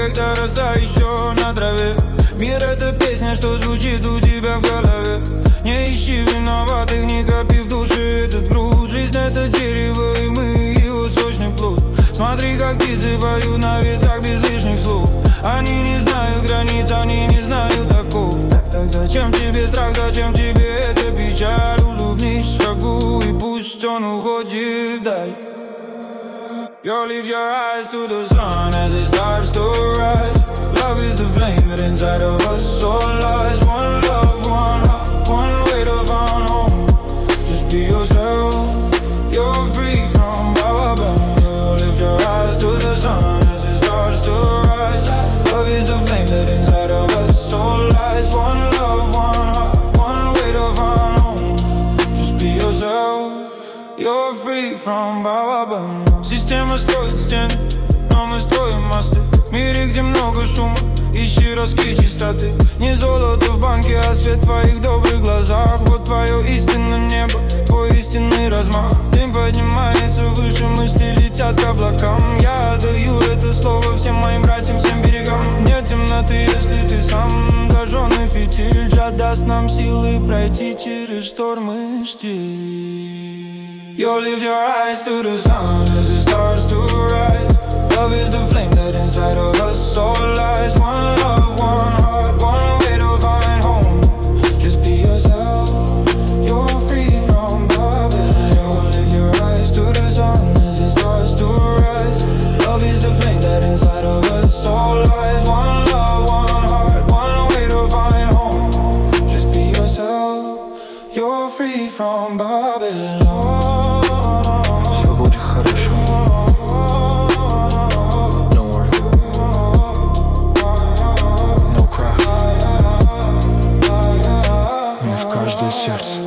когда роса еще на траве. Мир — это песня, что звучит у тебя в голове. Не ищи виноватых, не копи в душе этот груд. Жизнь — это дерево, и мы его сочный плод. Смотри, как птицы поют на ветрах без лишних слов. Они не знают границ, они не знают оков. Так зачем тебе страх, зачем тебе эта печаль? Улыбнись врагу, и пусть он уходит вдаль. You leave your eyes to the sun as it starts to rise. Love is the flame that inside of us all lies. One love, one heart, one way to find home. Just be yourself, you're free from problem. You lift your eyes to the sun as it starts to rise. Love is the flame that inside of us all lies. One love, one heart, one way to find home. Just be yourself, you're free from problem. Система строит стены, но мы строим мосты. В мире, где много шума, ищи ростки чистоты. Не золото в банке, а свет в твоих добрых глазах. Вот твое истинное небо, твой истинный размах. Дым поднимается выше, мысли летят к облакам. Я отдаю это слово всем моим братьям, всем берегам. Нет темноты, если ты сам зажженный фитиль. Джад даст нам силы пройти через штормы штиль. You lift your eyes to the sun as it starts to rise. Love is the flame that inside of us all lies. One love, one heart, one way to find home. Just be yourself, you're free from Babylon. You lift your eyes to the sun as it starts to rise. Love is the flame that inside of us all lies. One love, one heart, one way to find home. Just be yourself, you're free from Babylon. Сердце.